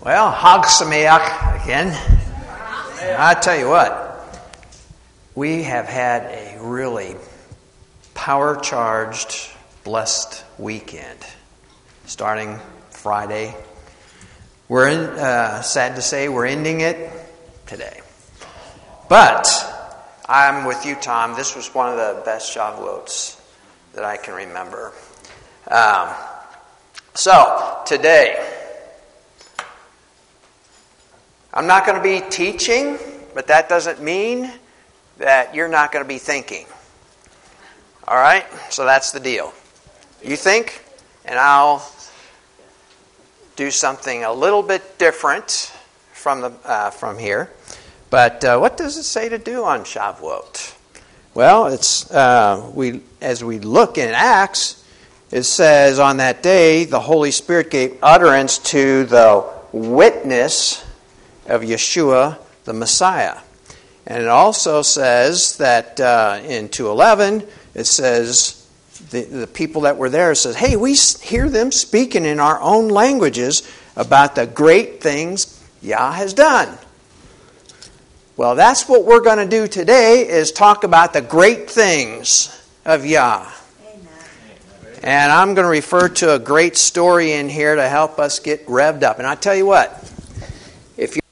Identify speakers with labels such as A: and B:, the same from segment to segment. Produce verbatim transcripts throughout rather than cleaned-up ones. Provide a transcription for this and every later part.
A: Well, Hag Sameach again. I tell you what, we have had a really power-charged, blessed weekend. Starting Friday, we're in. Uh, sad to say, we're ending it today. But I'm with you, Tom. This was one of the best Shavuots that I can remember. Um, so today, I'm not going to be teaching, but that doesn't mean that you're not going to be thinking. All right? So that's the deal. You think, and I'll do something a little bit different from the uh, from here. But uh, what does it say to do on Shavuot? Well, it's uh, we as we look in Acts, it says on that day the Holy Spirit gave utterance to the witness of Yeshua, the Messiah. And it also says that uh, in two eleven, it says the, the people that were there says, hey, we hear them speaking in our own languages about the great things Yah has done. Well, that's what we're going to do today, is talk about the great things of Yah. Amen. And I'm going to refer to a great story in here to help us get revved up. And I tell you what, if you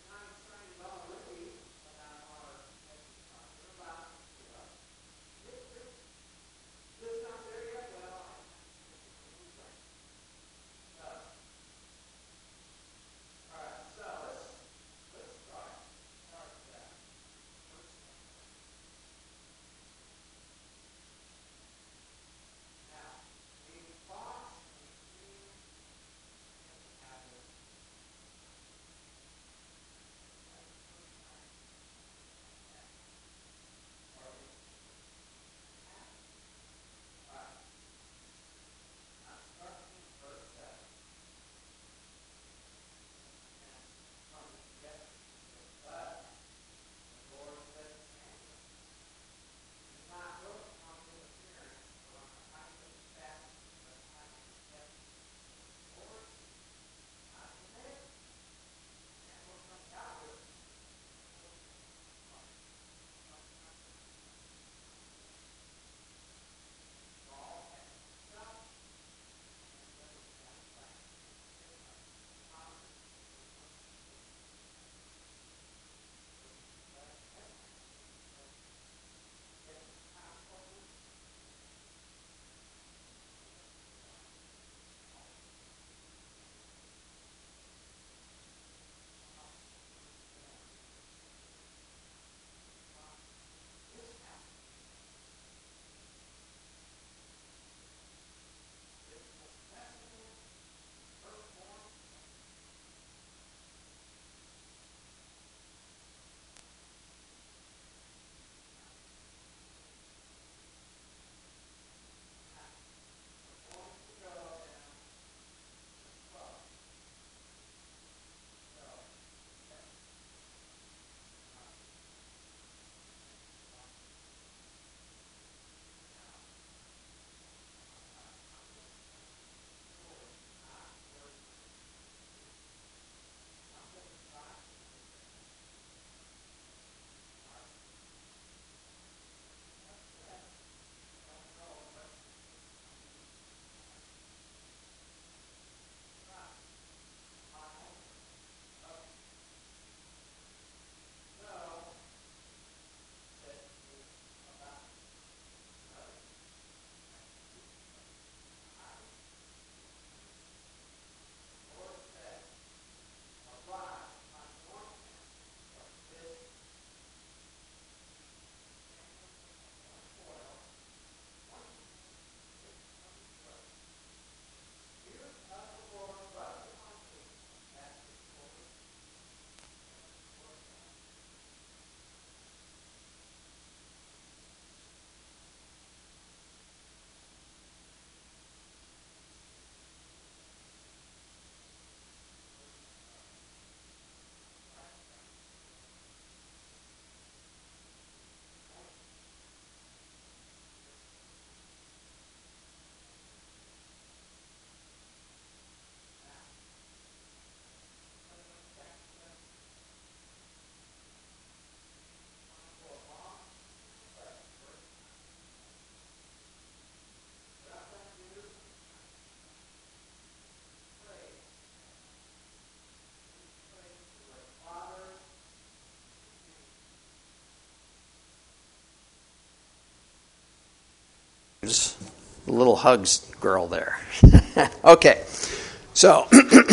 A: The little hugs girl there. Okay, so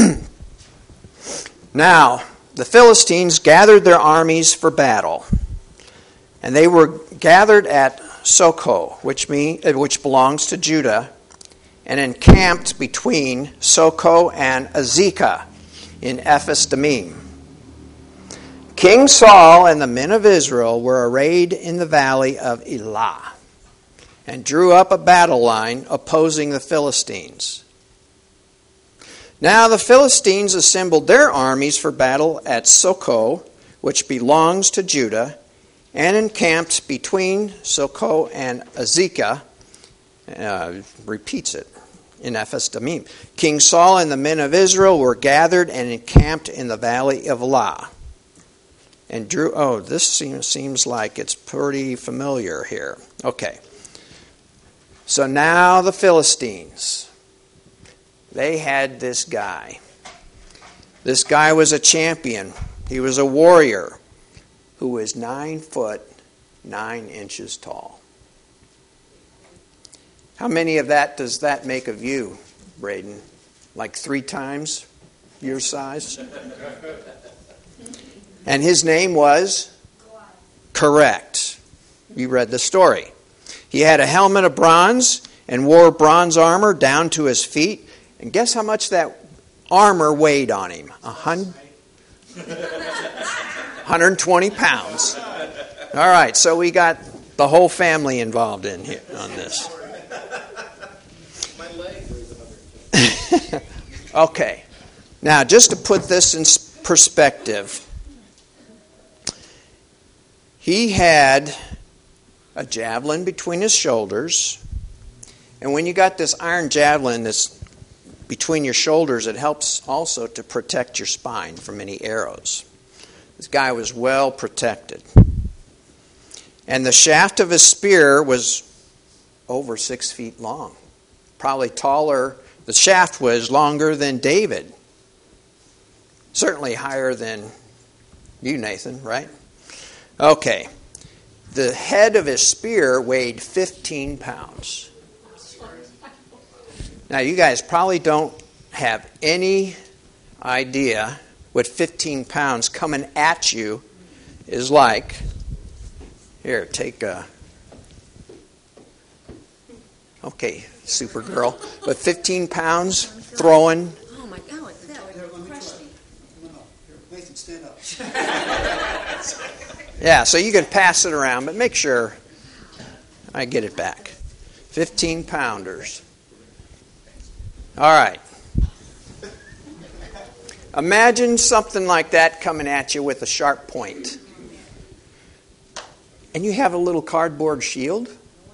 A: now the Philistines gathered their armies for battle, and they were gathered at Socoh, which mean, which belongs to Judah, and encamped between Socoh and Azekah in Ephes Dammim. King Saul and the men of Israel were arrayed in the valley of Elah, and drew up a battle line opposing the Philistines. Now the Philistines assembled their armies for battle at Socoh, which belongs to Judah, and encamped between Socoh and Azekah. Uh, repeats it in Ephes Dammim. King Saul and the men of Israel were gathered and encamped in the valley of Elah. And drew, oh, this seems, seems like it's pretty familiar here. Okay. So now the Philistines, they had this guy. This guy was a champion. He was a warrior who was nine foot, nine inches tall. How many of that does that make of you, Braden? Like three times your size? And his name was? Correct. You read the story. He had a helmet of bronze and wore bronze armor down to his feet. And guess how much that armor weighed on him? A hundred, one hundred twenty pounds. All right, so we got the whole family involved in here on this. Okay. Now, just to put this in perspective, he had a javelin between his shoulders. And when you got this iron javelin that's between your shoulders, it helps also to protect your spine from any arrows. This guy was well protected. And the shaft of his spear was over six feet long. Probably taller. The shaft was longer than David. Certainly higher than you, Nathan, right? Okay. The head of his spear weighed fifteen pounds. Now, you guys probably don't have any idea what fifteen pounds coming at you is like. Here, take a... Okay, Supergirl. But fifteen pounds throwing...
B: Oh, my God. That would crush me.
C: No, no. Here, Nathan, stand up.
A: Yeah, so you can pass it around, but make sure I get it back. fifteen pounders. All right. Imagine something like that coming at you with a sharp point. And you have a little cardboard shield.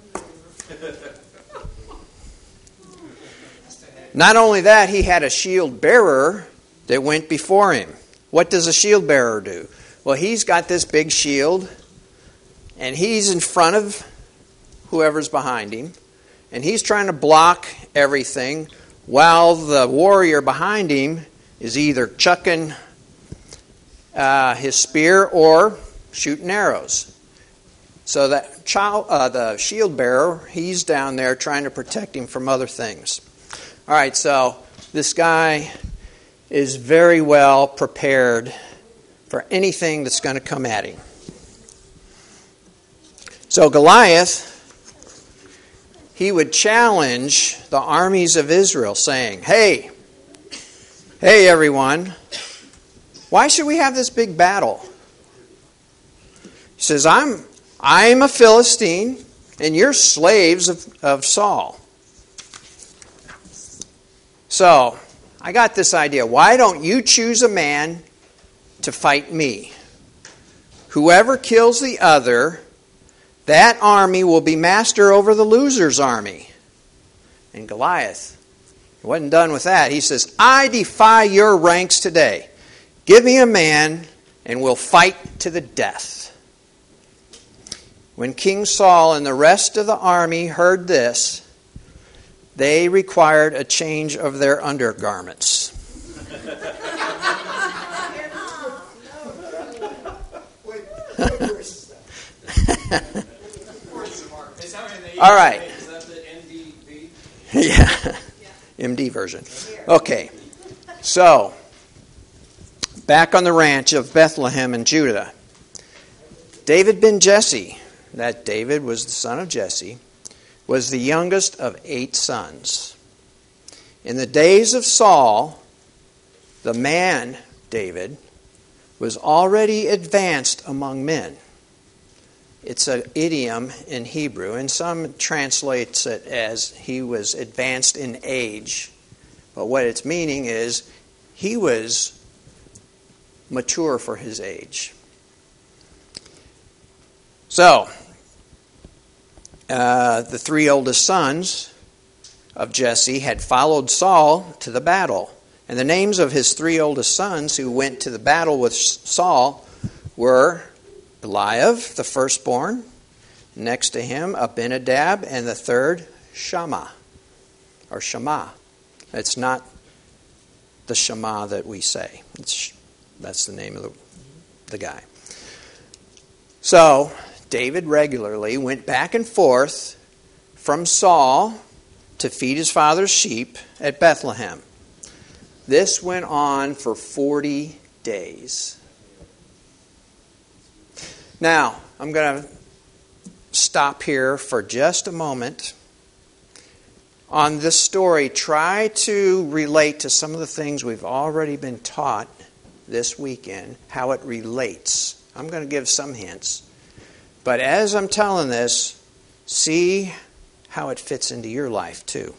A: Not only that, he had a shield bearer that went before him. What does a shield bearer do? Well, he's got this big shield, and he's in front of whoever's behind him, and he's trying to block everything while the warrior behind him is either chucking uh, his spear or shooting arrows. So that child, uh, the shield bearer, he's down there trying to protect him from other things. All right, so this guy is very well prepared for anything that's going to come at him. So Goliath, he would challenge the armies of Israel, saying, Hey, hey everyone, why should we have this big battle? He says, I'm I'm a Philistine, and you're slaves of, of Saul. So, I got this idea. Why don't you choose a man to fight me? Whoever kills the other, that army will be master over the loser's army. And Goliath, he wasn't done with that. He says, I defy your ranks today. Give me a man, and we'll fight to the death. When King Saul and the rest of the army heard this, they required a change of their undergarments. All right. V version. Okay. So, back on the ranch of Bethlehem in Judah. David ben Jesse, that David was the son of Jesse, was the youngest of eight sons. In the days of Saul, the man, David, was already advanced among men. It's an idiom in Hebrew, and some translates it as he was advanced in age. But what its meaning is, he was mature for his age. So, uh, the three oldest sons of Jesse had followed Saul to the battle. And the names of his three oldest sons who went to the battle with Saul were Eliab, the firstborn, next to him Abinadab, and the third Shammah, or Shammah. It's not the Shema that we say. It's, that's the name of the, the guy. So, David regularly went back and forth from Saul to feed his father's sheep at Bethlehem. This went on for forty days. Now, I'm going to stop here for just a moment. On this story, try to relate to some of the things we've already been taught this weekend, how it relates. I'm going to give some hints. But as I'm telling this, see how it fits into your life too.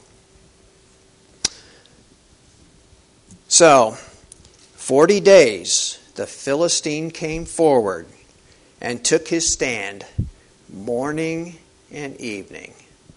A: So, forty days, the Philistine came forward and took his stand morning and evening.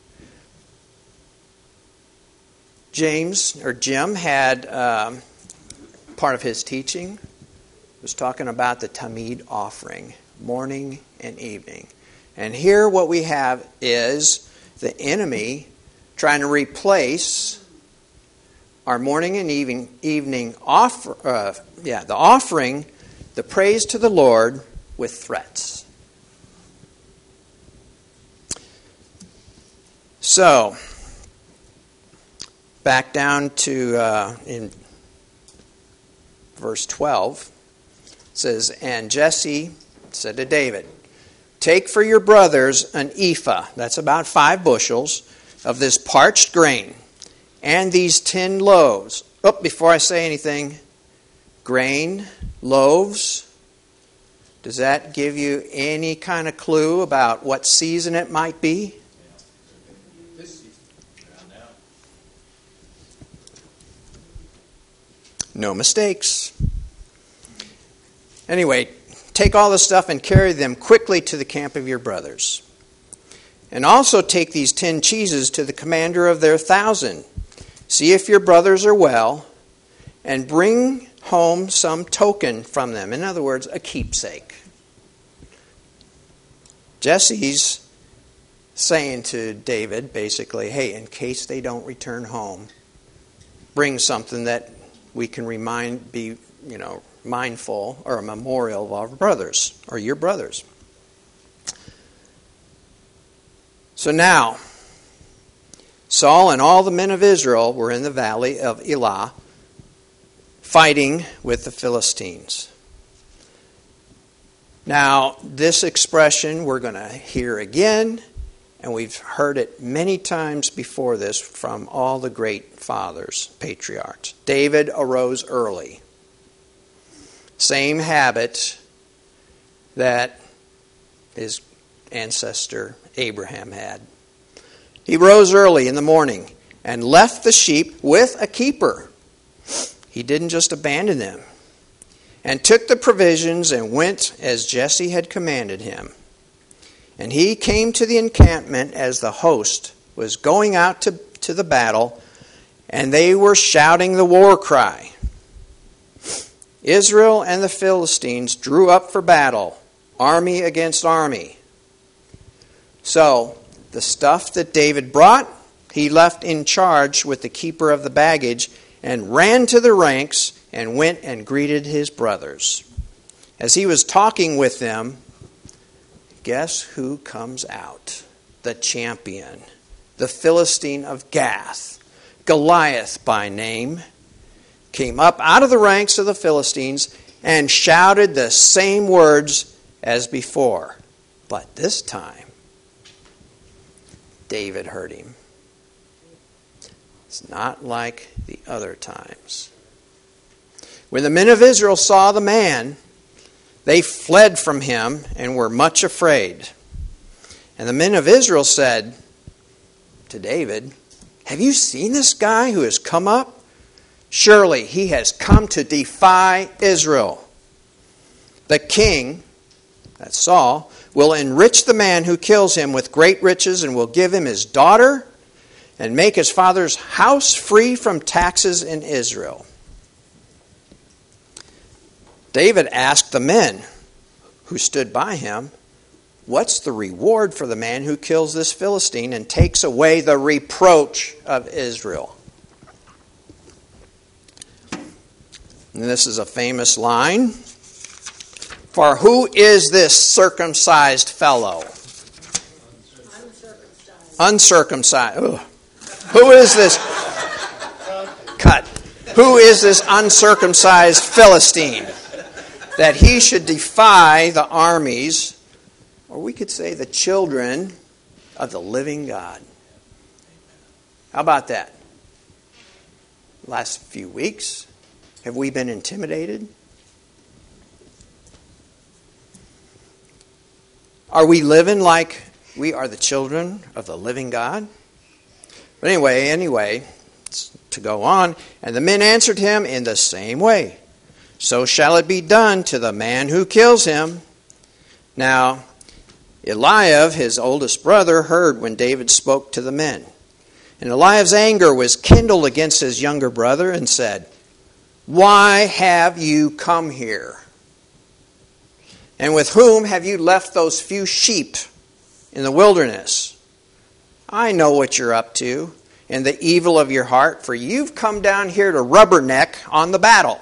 A: James, or Jim, had um, part of his teaching was talking about the Tamid offering, morning and evening. And here what we have is the enemy trying to replace our morning and evening evening offer, uh, yeah, the offering, the praise to the Lord, with threats. So, back down to uh, in verse twelve, it says, "And Jesse said to David, 'Take for your brothers an ephah,'" that's about five bushels, "of this parched grain, and these ten loaves." Oh, before I say anything, grain, loaves, does that give you any kind of clue about what season it might be? No mistakes. Anyway, take all the stuff and carry them quickly to the camp of your brothers. And also take these ten cheeses to the commander of their thousand. See if your brothers are well, and bring home some token from them. In other words, a keepsake. Jesse's saying to David, basically, hey, in case they don't return home, bring something that we can remind, be, you know, mindful, or a memorial of our brothers, or your brothers. So now, Saul and all the men of Israel were in the valley of Elah, fighting with the Philistines. Now, this expression we're going to hear again, and we've heard it many times before this from all the great fathers, patriarchs. David arose early. Same habit that his ancestor Abraham had. He rose early in the morning and left the sheep with a keeper. He didn't just abandon them. And took the provisions and went as Jesse had commanded him. And he came to the encampment as the host was going out to, to the battle, and they were shouting the war cry. Israel and the Philistines drew up for battle, army against army. So, the stuff that David brought, he left in charge with the keeper of the baggage, and ran to the ranks and went and greeted his brothers. As he was talking with them, guess who comes out? The champion, the Philistine of Gath, Goliath by name, came up out of the ranks of the Philistines and shouted the same words as before. But this time, David heard him. It's not like the other times. When the men of Israel saw the man, they fled from him and were much afraid. And the men of Israel said to David, "Have you seen this guy who has come up? Surely he has come to defy Israel. The king," that's Saul, "will enrich the man who kills him with great riches and will give him his daughter and make his father's house free from taxes in Israel." David asked the men who stood by him, "What's the reward for the man who kills this Philistine and takes away the reproach of Israel?" And this is a famous line. "For who is this circumcised fellow?" Uncircumcised. Uncircumcised. Ugh. Who is this? Cut. Who is this uncircumcised Philistine, that he should defy the armies, or we could say the children of the living God? How about that? Last few weeks, have we been intimidated? Are we living like we are the children of the living God? But anyway, anyway, to go on, and the men answered him in the same way. "So shall it be done to the man who kills him." Now, Eliab, his oldest brother, heard when David spoke to the men. And Eliab's anger was kindled against his younger brother and said, "Why have you come here? And with whom have you left those few sheep in the wilderness? I know what you're up to and the evil of your heart, for you've come down here to rubberneck on the battle."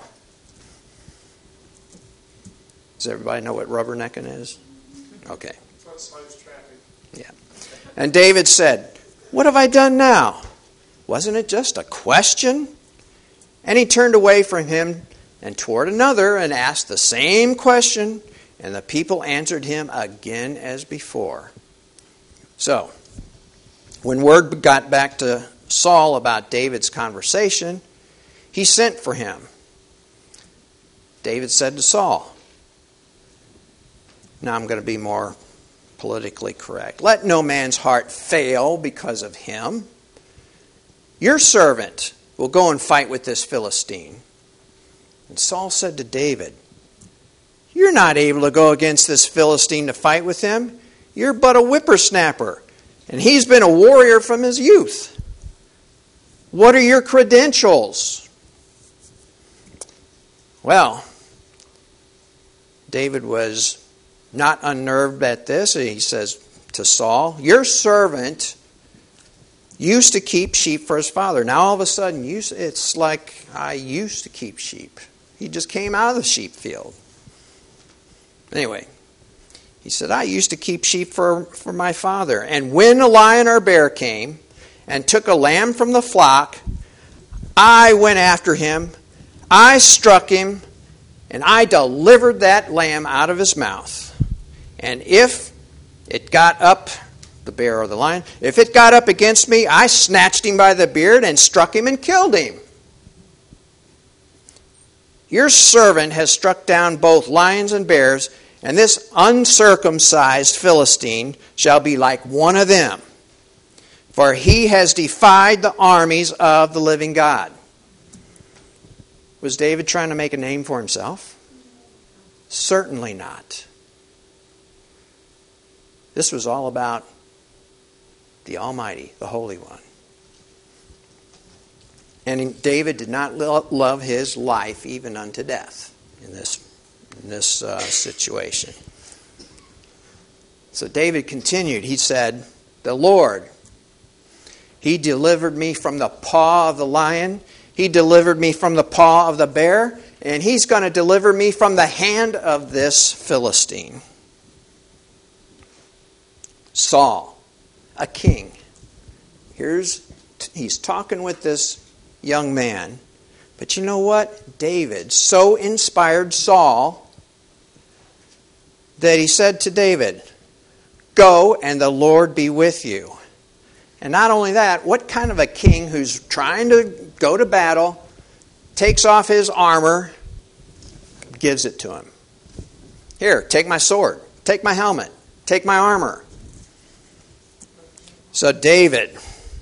A: Does everybody know what rubbernecking is? Okay. Yeah. And David said, "What have I done now? Wasn't it just a question?" And he turned away from him and toward another and asked the same question, and the people answered him again as before. So, when word got back to Saul about David's conversation, he sent for him. David said to Saul, now I'm going to be more politically correct, "Let no man's heart fail because of him. Your servant will go and fight with this Philistine." And Saul said to David, "You're not able to go against this Philistine to fight with him. You're but a whippersnapper, and he's been a warrior from his youth. What are your credentials?" Well, David was not unnerved at this. He says to Saul, "Your servant used to keep sheep for his father." Now all of a sudden, it's like, I used to keep sheep. He just came out of the sheep field. Anyway, he said, "I used to keep sheep for, for my father. And when a lion or bear came and took a lamb from the flock, I went after him, I struck him, and I delivered that lamb out of his mouth. And if it got up, the bear or the lion, if it got up against me, I snatched him by the beard and struck him and killed him. Your servant has struck down both lions and bears, and this uncircumcised Philistine shall be like one of them, for he has defied the armies of the living God." Was David trying to make a name for himself? Certainly not. This was all about the Almighty, the Holy One. And David did not love his life even unto death in this, in this uh, situation. So David continued. He said, "The Lord, He delivered me from the paw of the lion. He delivered me from the paw of the bear. And He's going to deliver me from the hand of this Philistine." Saul, a king. Here's he's talking with this young man. But you know what? David so inspired Saul that he said to David, "Go, and the Lord be with you." And not only that, what kind of a king who's trying to go to battle, takes off his armor, gives it to him? Here, take my sword, take my helmet, take my armor. So David,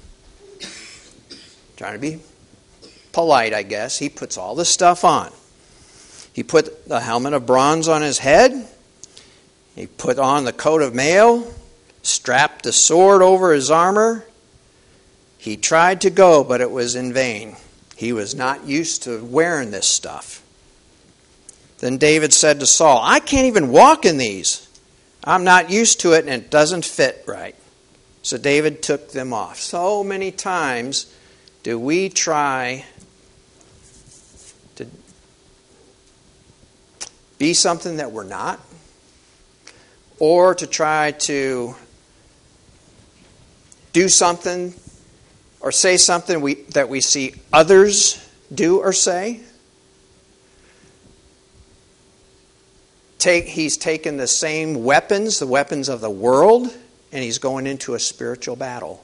A: trying to be polite, I guess, he puts all this stuff on. He put the helmet of bronze on his head. He put on the coat of mail, strapped the sword over his armor. He tried to go, but it was in vain. He was not used to wearing this stuff. Then David said to Saul, "I can't even walk in these. I'm not used to it, and it doesn't fit right." So David took them off. So many times do we try to be something that we're not, or to try to do something or say something we, that we see others do or say. Take, he's taken the same weapons, the weapons of the world, and he's going into a spiritual battle.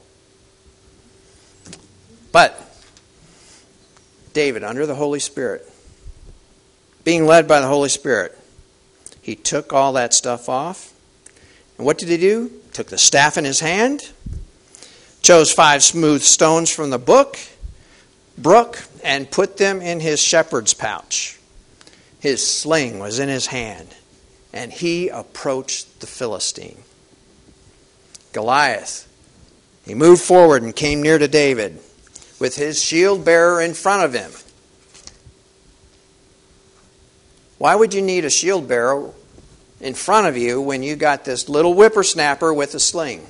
A: But David, under the Holy Spirit, being led by the Holy Spirit, he took all that stuff off. And what did he do? Took the staff in his hand, chose five smooth stones from the book, brook, and put them in his shepherd's pouch. His sling was in his hand, and he approached the Philistine. Goliath, he moved forward and came near to David with his shield bearer in front of him. Why would you need a shield bearer in front of you when you got this little whippersnapper with a sling?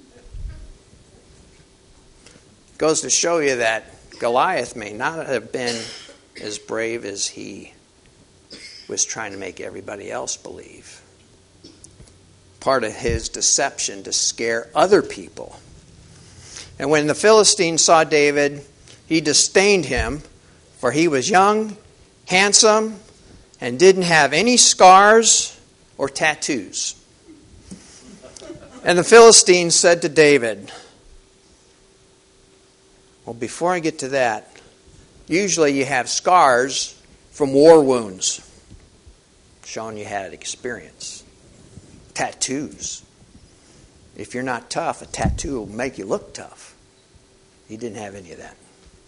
A: Goes to show you that Goliath may not have been as brave as he was trying to make everybody else believe. Part of his deception to scare other people. And when the Philistine saw David, he disdained him, for he was young, handsome, and didn't have any scars or tattoos. And the Philistine said to David, well, before I get to that, usually you have scars from war wounds, showing you had experience. Tattoos. If you're not tough, a tattoo will make you look tough. He didn't have any of that.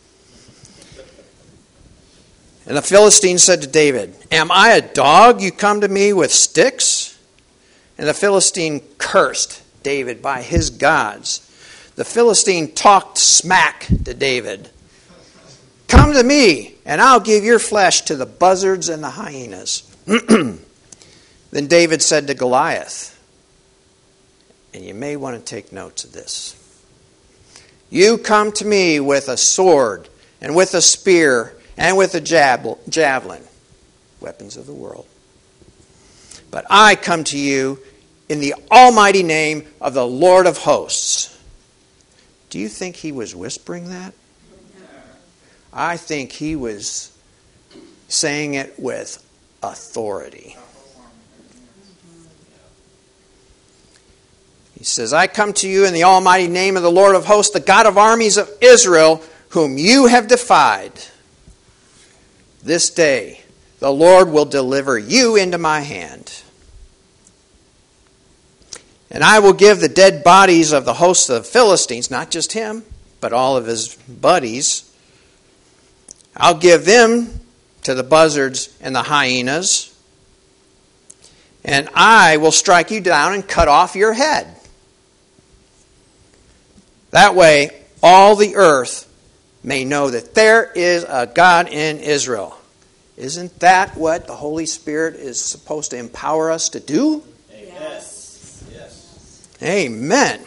A: And the Philistine said to David, "Am I a dog you come to me with sticks?" And the Philistine cursed David by his gods. The Philistine talked smack to David. "Come to me, and I'll give your flesh to the buzzards and the hyenas." Then David said to Goliath, and you may want to take notes of this, "You come to me with a sword and with a spear and with a javelin," weapons of the world, "but I come to you in the almighty name of the Lord of hosts." Do you think he was whispering that? I think he was saying it with authority. He says, "I come to you in the almighty name of the Lord of hosts, the God of armies of Israel, whom you have defied. This day the Lord will deliver you into my hand. And I will give the dead bodies of the hosts of the Philistines," not just him, but all of his buddies, "I'll give them to the buzzards and the hyenas, and I will strike you down and cut off your head. That way, all the earth may know that there is a God in Israel." Isn't that what the Holy Spirit is supposed to empower us to do?
B: Yes.
C: Yes.
A: Amen.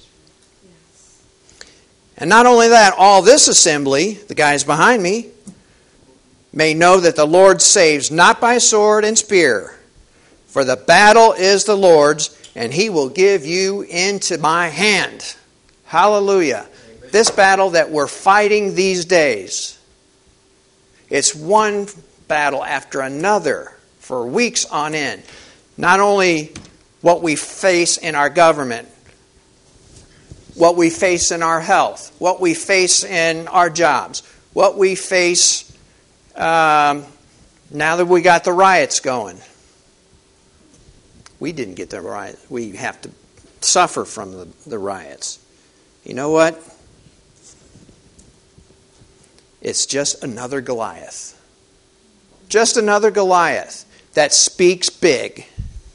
A: And not only that, all this assembly, the guys behind me, may know that the Lord saves not by sword and spear, for the battle is the Lord's, and he will give you into my hand. Hallelujah. Amen. this battle that we're fighting these days, it's one battle after another for weeks on end. Not only what we face in our government, what we face in our health, what we face in our jobs, what we face um, now that we got the riots going. We didn't get the riots. We have to suffer from the, the riots. You know what? It's just another Goliath. Just another Goliath that speaks big.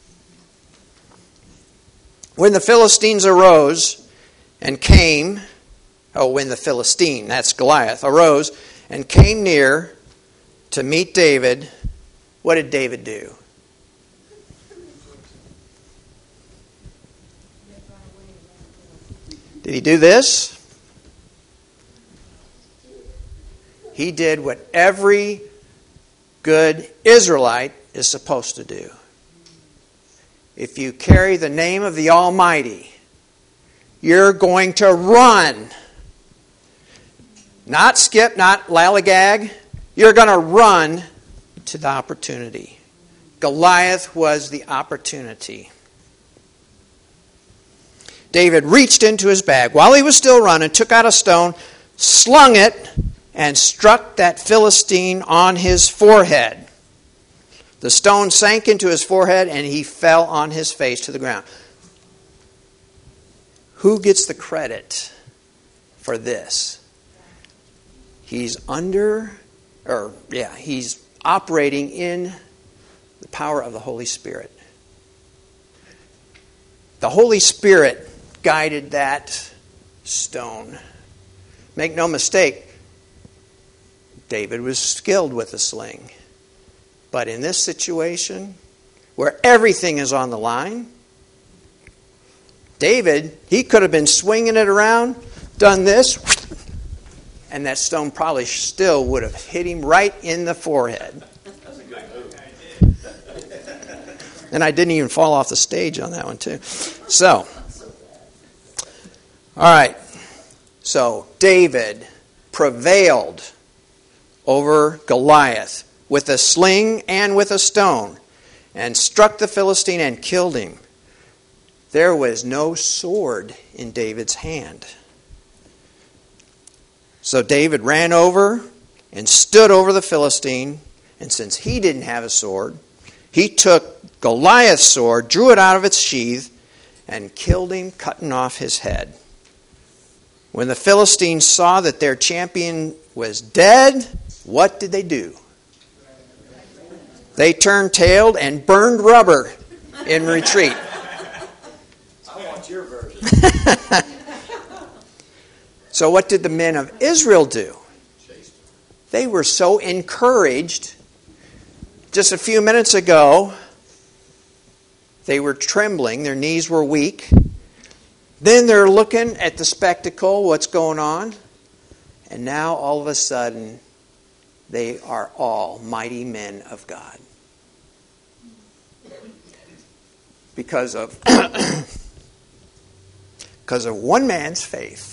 A: When the Philistines arose and came, oh, when the Philistine, that's Goliath, arose and came near to meet David, what did David do? Did he do this? He did what every good Israelite is supposed to do. If you carry the name of the Almighty, you're going to run. Not skip, not lollygag. You're going to run to the opportunity. Goliath was the opportunity. David reached into his bag while he was still running, took out a stone, slung it, and struck that Philistine on his forehead. The stone sank into his forehead, and he fell on his face to the ground. Who gets the credit for this? He's under, or yeah, he's operating in the power of the Holy Spirit. The Holy Spirit guided that stone. Make no mistake, David was skilled with a sling. But in this situation, where everything is on the line, David, he could have been swinging it around, done this, and that stone probably still would have hit him right in the forehead.
D: That's a good move.
A: And I didn't even fall off the stage on that one, too. So, all right. So, David prevailed over Goliath with a sling and with a stone, and struck the Philistine and killed him. There was no sword in David's hand. So David ran over and stood over the Philistine, and since he didn't have a sword, he took Goliath's sword, drew it out of its sheath, and killed him, cutting off his head. When the Philistines saw that their champion was dead, what did they do? They turned tail and burned rubber in retreat.
D: I want your version.
A: So what did the men of Israel do? They were so encouraged. Just a few minutes ago, they were trembling. Their knees were weak. Then they're looking at the spectacle, what's going on. And now all of a sudden, they are all mighty men of God. Because of, because of one man's faith.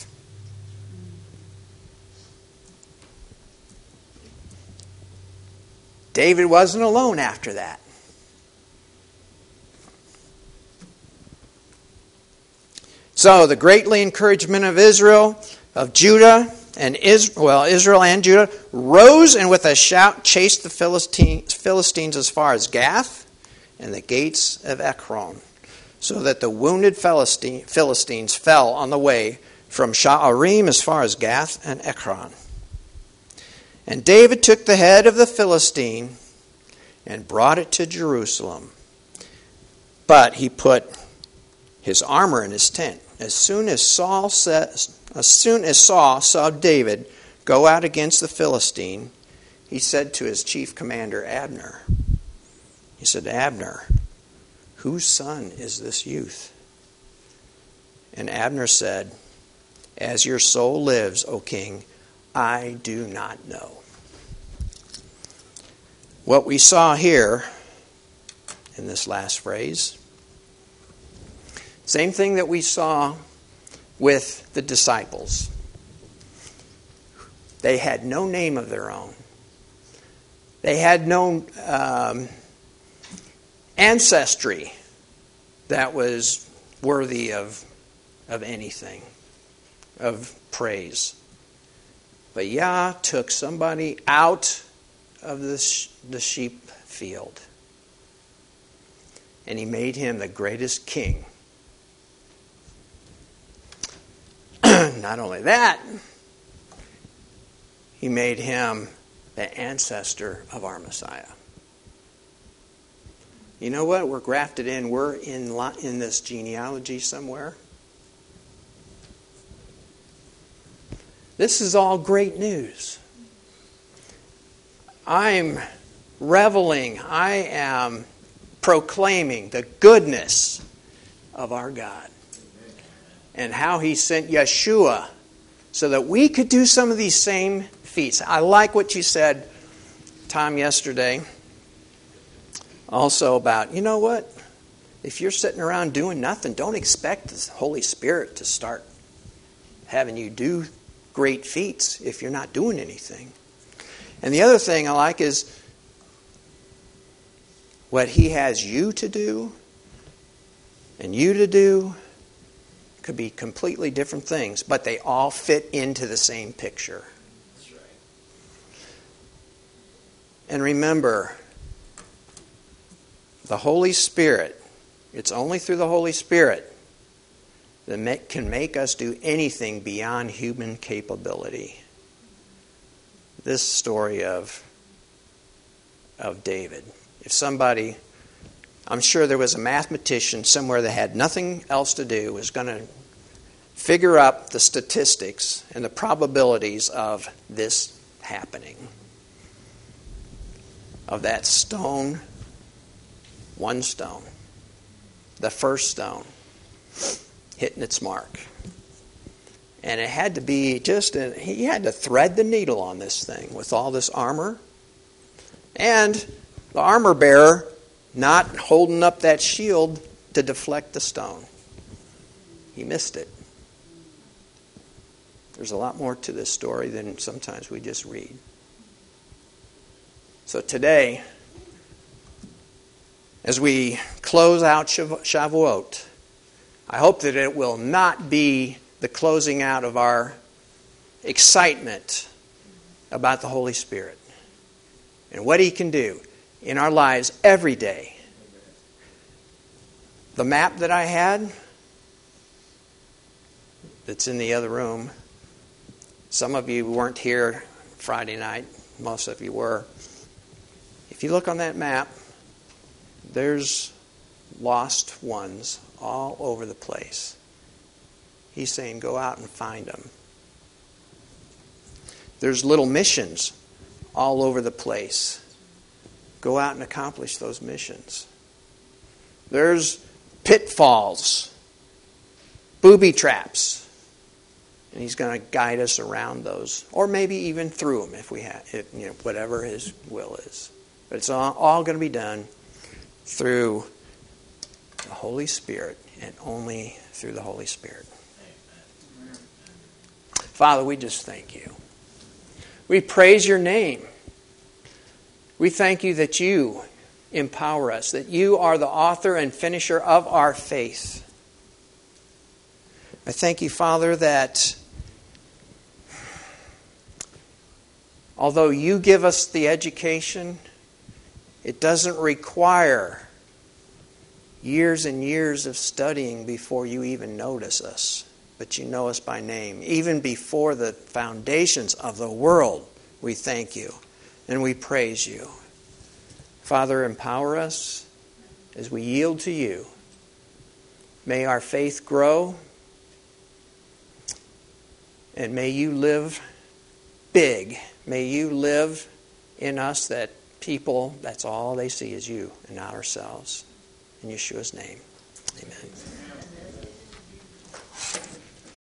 A: David wasn't alone after that. So the greatly encouragement of Israel, of Judah, and Israel, well, Israel and Judah rose and with a shout chased the Philistines, Philistines as far as Gath and the gates of Ekron, so that the wounded Philistine, Philistines fell on the way from Sha'arim as far as Gath and Ekron. And David took the head of the Philistine and brought it to Jerusalem. But he put his armor in his tent. As soon as Saul says, as soon as Saul saw David go out against the Philistine, he said to his chief commander Abner, he said, Abner, whose son is this youth? And Abner said, as your soul lives, O king, I do not know. What we saw here in this last phrase, same thing that we saw with the disciples. They had no name of their own. They had no um, ancestry that was worthy of, of anything, of praise. But Yah took somebody out of the, sh- the sheep field, and he made him the greatest king. Not only that, he made him the ancestor of our Messiah. You know what? We're grafted in. We're in, in this genealogy somewhere. This is all great news. I'm reveling. I am proclaiming the goodness of our God and how He sent Yeshua so that we could do some of these same feats. I like what you said, Tom, yesterday. Also about, you know what? If you're sitting around doing nothing, don't expect the Holy Spirit to start having you do great feats if you're not doing anything. And the other thing I like is what He has you to do and you to do could be completely different things, but they all fit into the same picture.
D: That's right.
A: And remember, the Holy Spirit, it's only through the Holy Spirit that can make us do anything beyond human capability. This story of, of David. If somebody, I'm sure there was a mathematician somewhere that had nothing else to do, was going to figure up the statistics and the probabilities of this happening. Of that stone, one stone, the first stone, hitting its mark. And it had to be just, a, he had to thread the needle on this thing with all this armor. And the armor bearer not holding up that shield to deflect the stone. He missed it. There's a lot more to this story than sometimes we just read. So today, as we close out Shavuot, I hope that it will not be the closing out of our excitement about the Holy Spirit and what He can do in our lives every day. The map that I had that's in the other room, some of you weren't here Friday night, most of you were. If you look on that map, there's lost ones all over the place. He's saying, go out and find them. There's little missions all over the place. Go out and accomplish those missions. There's pitfalls, booby traps. And He's going to guide us around those. Or maybe even through them if we have, if, you know, whatever His will is. But it's all, all going to be done through the Holy Spirit and only through the Holy Spirit. Amen. Father, we just thank You. We praise Your name. We thank You that You empower us, that You are the author and finisher of our faith. I thank You, Father, that although You give us the education, it doesn't require years and years of studying before You even notice us. But You know us by name. Even before the foundations of the world, we thank You and we praise You. Father, empower us as we yield to You. May our faith grow. And may You live big. May You live in us that people, that's all they see is You and not ourselves. In Yeshua's name, amen.